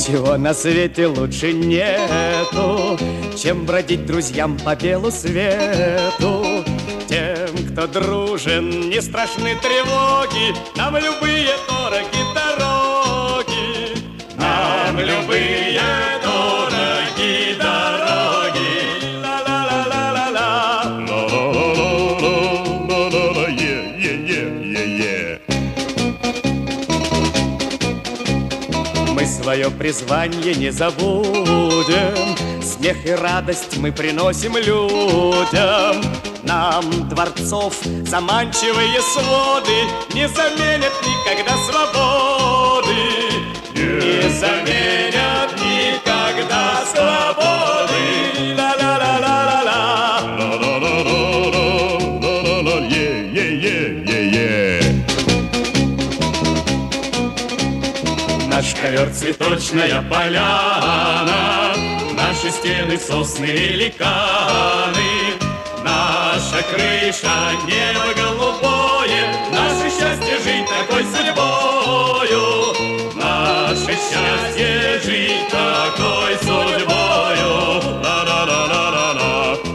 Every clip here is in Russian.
Ничего на свете лучше нету, чем бродить друзьям по белу свету. Тем, кто дружен, не страшны тревоги, нам любые дороги дороги. Нам любые дороги дороги. Ла-ла-ла-ла-ла-ла. Ла-ла-ла-ла-ла-ла-ла-ла. Е-е-е-е-е. Мы свое призвание не забудем, смех и радость мы приносим людям. Нам дворцов заманчивые своды не заменят никогда свободы. Не заменят никогда свободы. Ла-ла-ла-ла-ла-ла. Ла-ла-ла-ла-ла-ла-ла. Е-е-е-е-е. Наш ковер цветочная поляна, наши стены сосны великаны, наша крыша небо голубое, наше счастье жить такой судьбою, наше счастье жить такой судьбою. Ла-ла-ла-ла-ла-ла.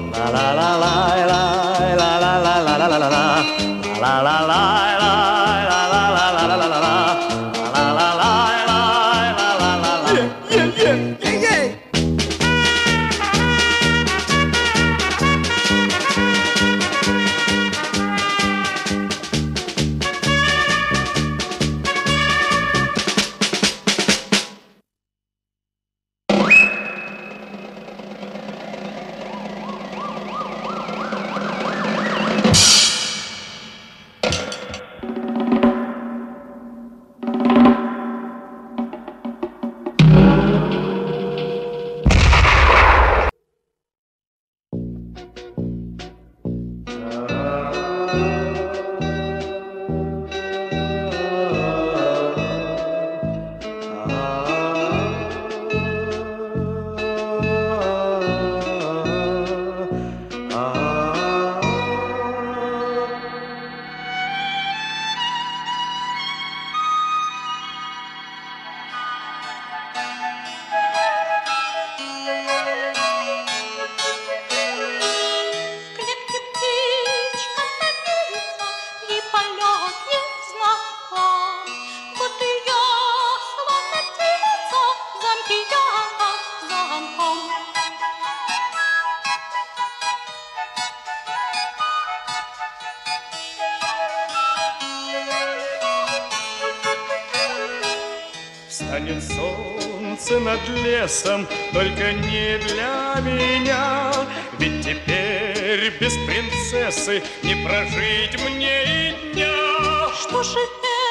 Встанет солнце над лесом, только не для меня. Ведь теперь без принцессы не прожить мне и дня. Что же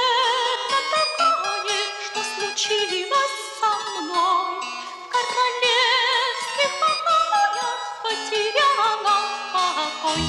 это такое, что случилось со мной? В королевстве покоя потеряла покой.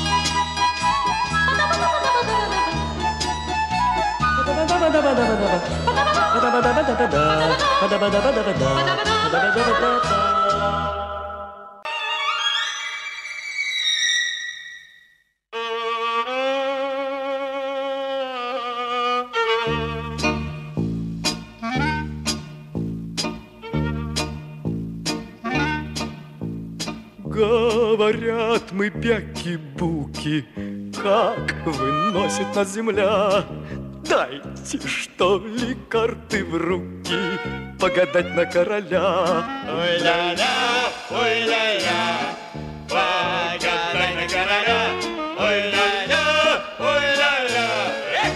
Говорят мы бяки-буки, как выносит нас земля. Дайте, что ли, карты в руки, погадать на короля. Ой-ля-ля, ой-ля-ля, погадай на короля. Ой-ля-ля, ой-ля-ля,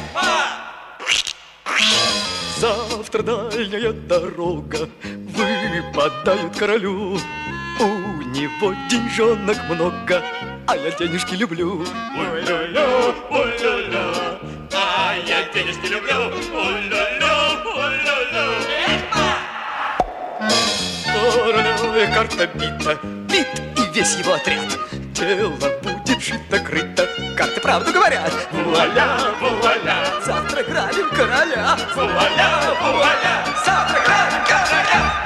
Завтра дальняя дорога выпадает королю. У него деньжонок много, а я денежки люблю. Ой-ля-ля, ой-ля-ля, а я денежки люблю. Ой-ля-ля, ой-ля-ля. Королевая карта бита, бит и весь его отряд. Дело будет шито-крыто, карты правду говорят. Вуаля, вуаля, Завтра грабим короля. вуаля, вуаля. Завтра грабим короля.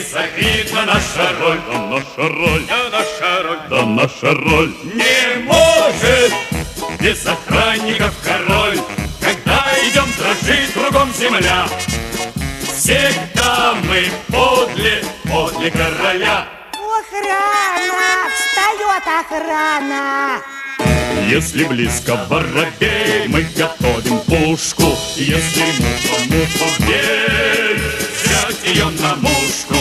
безобидна наша роль. Да наша роль, Да наша роль, да наша роль. не может без охранников король. Когда идем, дрожит кругом земля. Всегда мы подле короля. Охрана! Встает охрана! Если близко воробей, мы готовим пушку. Если муха бей, взять ее на мушку.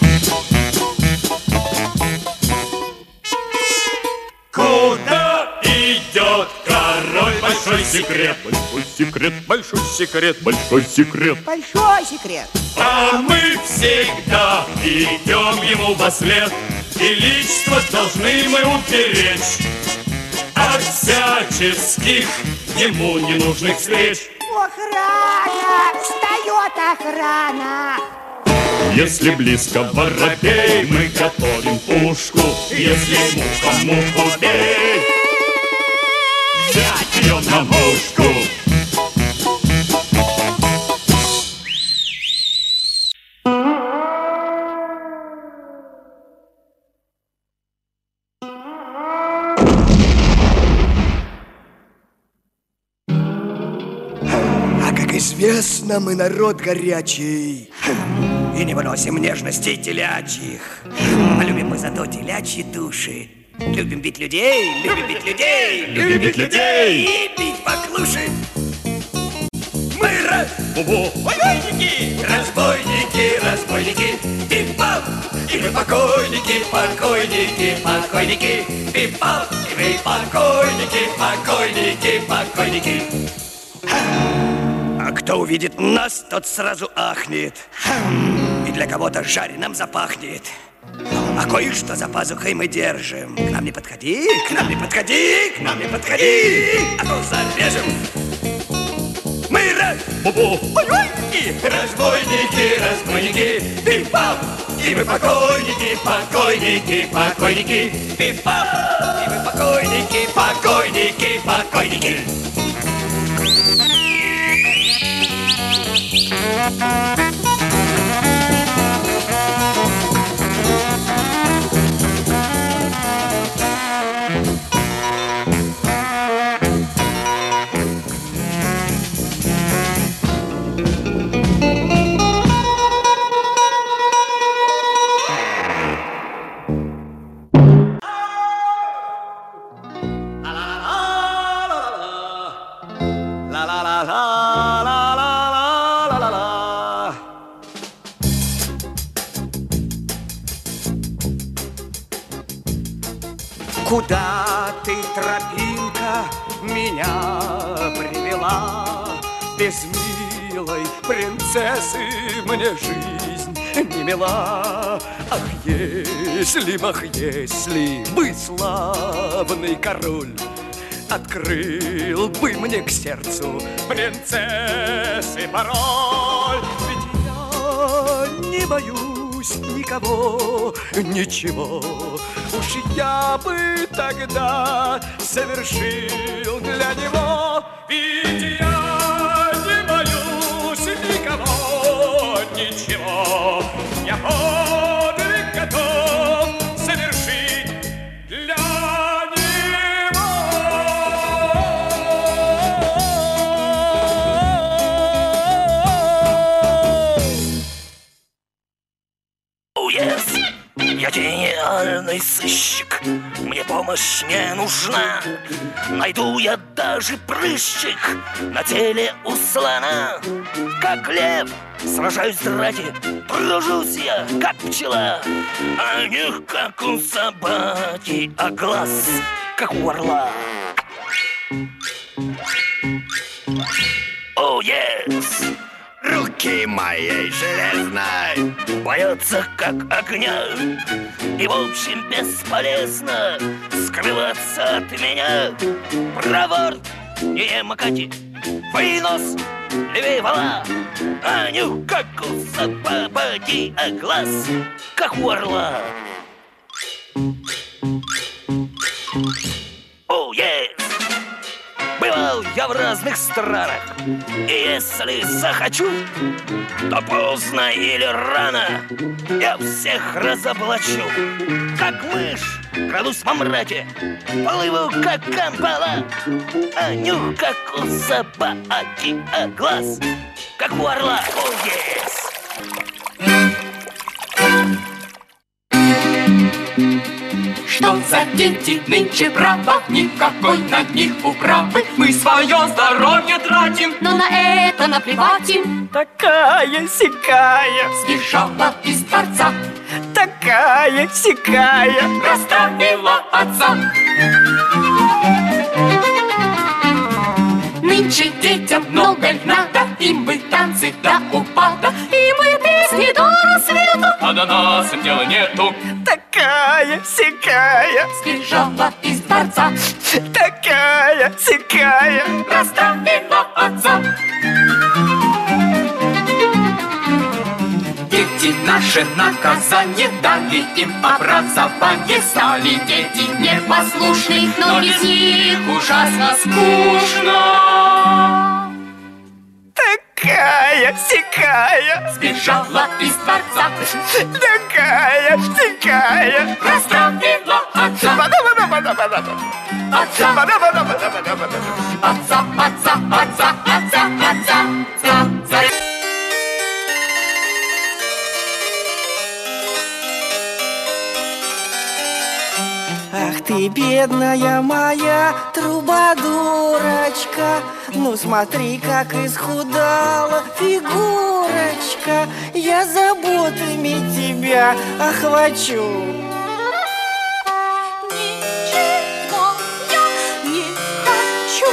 Куда идет король? Большой секрет. Большой секрет, Большой секрет. большой секрет. Большой секрет! А мы всегда идем ему вослед, и личность должны мы уберечь от всяческих ему ненужных встреч. Охрана! Встает охрана! Если близко воробей, мы готовим пушку. Если муха бей, взять ее на мушку. А как известно, мы народ горячий и не выносим нежностей телячьих. А любим мы зато телячьи души. Любим бить людей, любим бить людей, Любим бить людей. и бить поклуши. Мы Разбойники, разбойники, разбойники, пип-пап, и мы покойники, покойники, покойники, пип-пап, и мы покойники, покойники, покойники. А кто увидит нас, тот сразу ахнет, и для кого-то жареным запахнет. А кое-что за пазухой мы держим. К нам не подходи, к нам не подходи, к нам не подходи, а то зарежем. Мы разбойники, разбойники, разбойники, пип-пап, и мы покойники, покойники, покойники, пип-пап, и мы покойники, покойники, покойники. Куда ты, тропинка, меня привела? Без милой принцессы мне жизнь не мила. Ах, если бы славный король открыл бы мне к сердцу принцессы пароль. Ведь я не боюсь никого, ничего. Уж я бы тогда совершил для него. Ведь я не боюсь никого, ничего. Я подвиг готов совершить для него. Я гениальный сыщик, мне помощь не нужна. Найду я даже прыщик на теле у слона. Как лев сражаюсь драки, тружусь я, как пчела. А нюх, как у собаки, а глаз, как у орла. Oh, yes! Руки моей железной боятся как огня. И в общем бесполезно скрываться от меня. Проворт, не макати, вынос, левее вала. А нюх, как у собаки, а глаз, как у орла. Oh, yes! Бывал я в разных странах. И если захочу, то поздно или рано я всех разоблачу. Как мышь крадусь во мраке, плыву как камбала, а нюх как у собаки, а глаз как у орла. Oh, yes. Что за дети нынче, право, никакой на них управы. Мы свое здоровье тратим, но на это наплевать им. Такая-сякая, сбежала из дворца, такая-сякая, расстроила отца. Нынче детям много надо, им бы танцы до упада, И мы песни до рассвета. а до нас им дела нету. такая-сякая, Сбежала из дворца, такая-сякая, расстроила отца. Дети наши наказание дали им образование. Стали дети непослушны, но без них ужасно скучно. такая-сякая, Сбежала из дворца, такая-сякая, расстроила отца. Ба-да-ба-да-ба-да-ба-да. Отца, Ба-да-ба-да-ба-да-ба-да. отца, отца, отца, отца, отца, отца. Ах ты, бедная моя трубадурочка, ну смотри, как исхудала фигурочка. Я заботами тебя охвачу. Ничего я не хочу.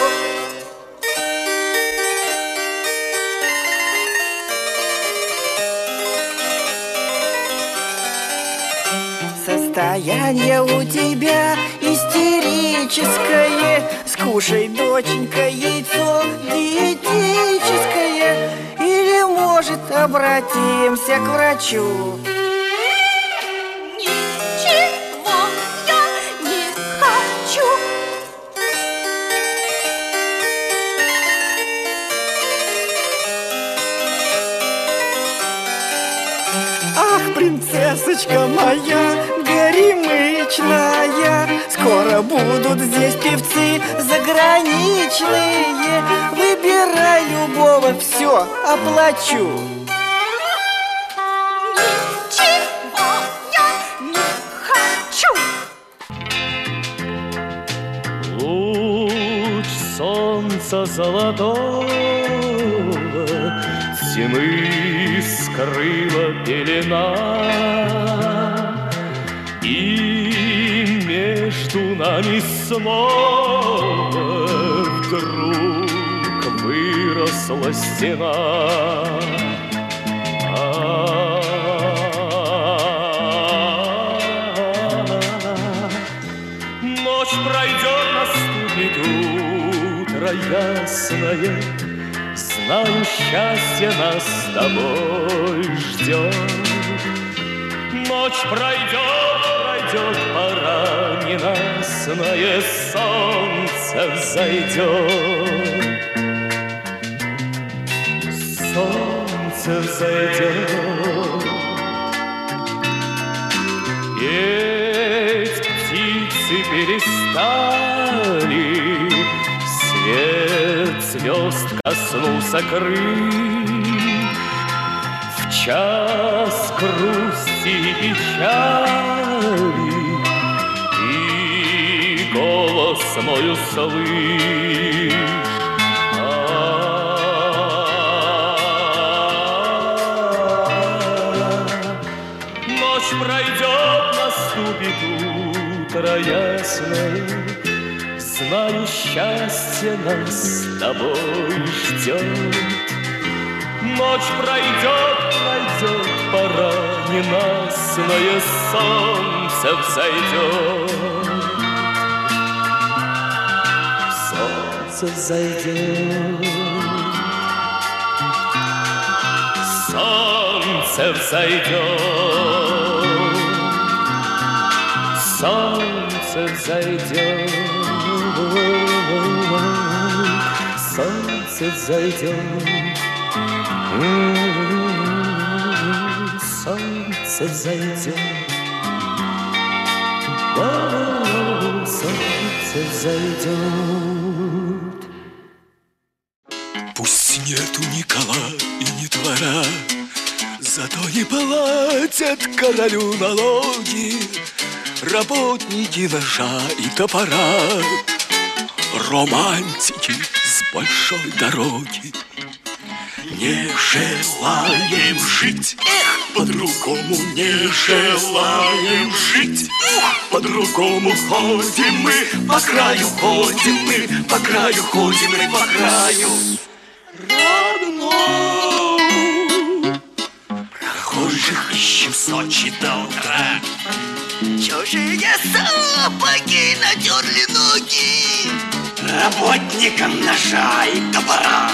Состояние у тебя истерическое. Скушай, доченька, яйцо диетическое. Или, может, обратимся к врачу. Ничего я не хочу. Ах, принцессочка моя горемычная, скоро будут здесь певцы заграничные. Выбирай любого, все оплачу. Ничего я не хочу. Луч солнца золотого тьмы скрыла пелена, и между нами снова вдруг выросла стена. Ночь пройдет, наступит утро ясное, знаю, счастье нас с тобой ждет. Ночь пройдет, пройдет, пора ненастное, солнце взойдет. Солнце взойдет. Петь птицы перестали, свет звезд коснулся крыль. В час грусти и печали ты голос мой услышь. Ночь пройдет, наступит утро ясное, знаю, счастье нас с тобой ждет. Ночь пройдет, пройдет, пора ненастное, солнце взойдет. Солнце взойдет. Солнце взойдет. Солнце взойдет. солнце зайдет. Солнце зайдет. Солнце зайдет. Пусть нету ни кола и ни двора, зато не платят королю налоги работники ножа и топора, романтики с большой дороги. Не желаем жить, по-другому не желаем жить. По-другому ходим мы, по краю ходим мы, по краю ходим мы, по краю родному. Прохожих ищем с ночи до утра. Чужие сапоги натерли ноги работникам ножа и топора.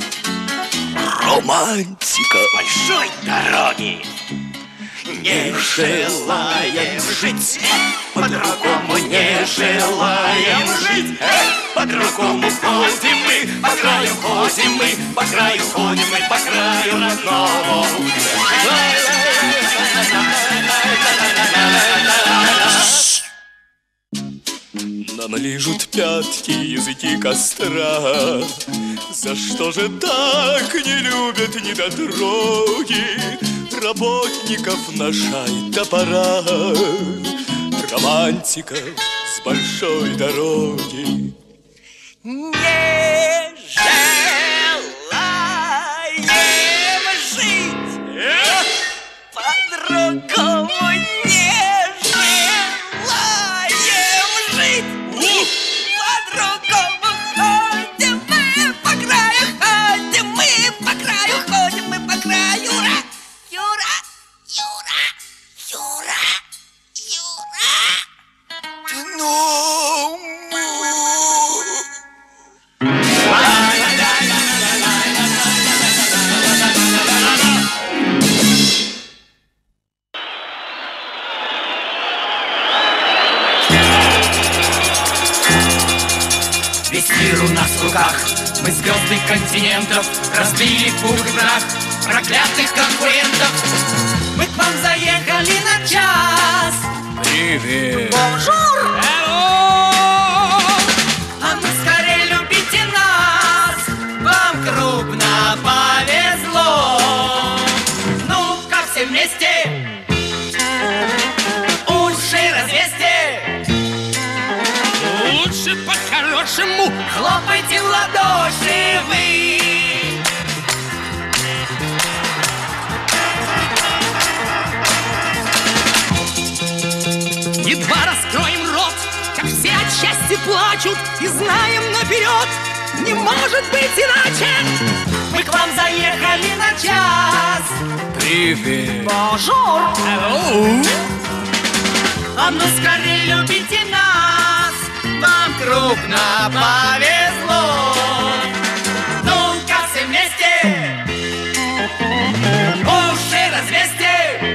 Романтика Большой дороги. не желаем жить, по-другому не желаем жить. По-другому ходим мы, по краю ходим мы, по краю ходим мы, по краю родному. Нам лижут пятки языки костра. За что же так не любят недотроги работников ножа и топора, романтиков с большой дороги? Не желаем жить, по-другому не желаем жить. По-другому ходим мы, по краю ходим мы, по краю ходим мы, по краю. Юра, Юра, Юра, Юра, Юра. Ну. Весь мир у нас в руках, мы звезды континентов, разбили пух и прах проклятых конкурентов. Мы к вам заехали на час. Привет. Бонжур! А ну скорее любите нас, вам крупно повезло. Ну-ка все вместе уши развесьте. Лучше по-хорошему Хлопайте в ладоши вы. едва раскроем рот, как все от счастья плачут, и знаем наперед, не может быть иначе. Мы к вам заехали на час. Привет. Бонжур! А ну скорее любите нас, вам крупно повезло. Ну-ка все вместе уши развесьте.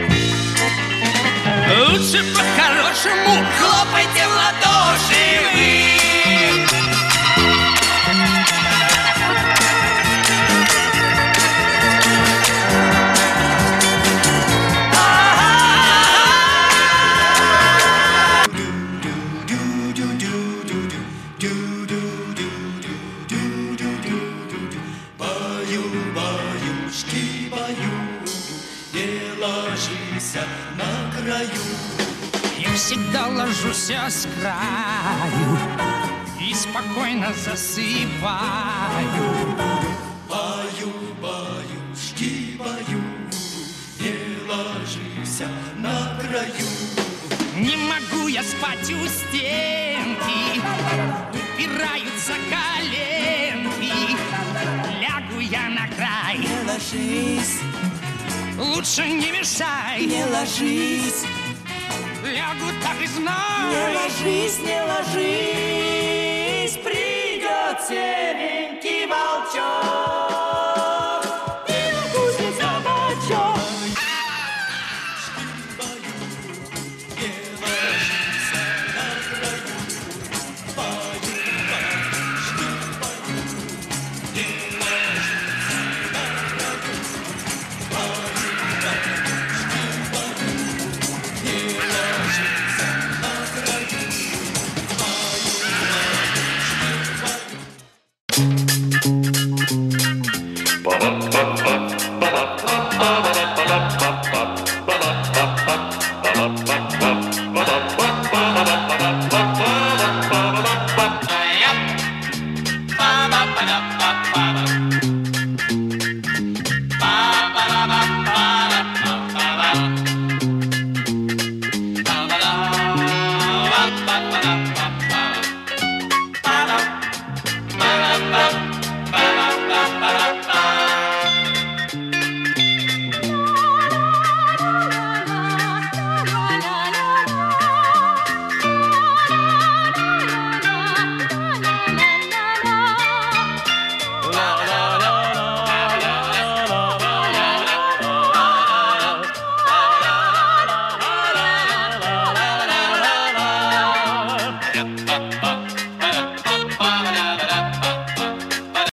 Лучше по-хорошему Хлопайте в ладоши вы. Баю-баюшки, баю, не ложись на краю. я всегда ложусь с краю и спокойно засыпаю. Баю-баюшки, баю, не ложись на краю. Не могу я спать у стенки, упираются коленки. Лягу я на край, Не ложись, лучше не мешай. не ложись, Лягу так и не знай. ложись, не ложись, придет серенький волчок и укусит за бочок. па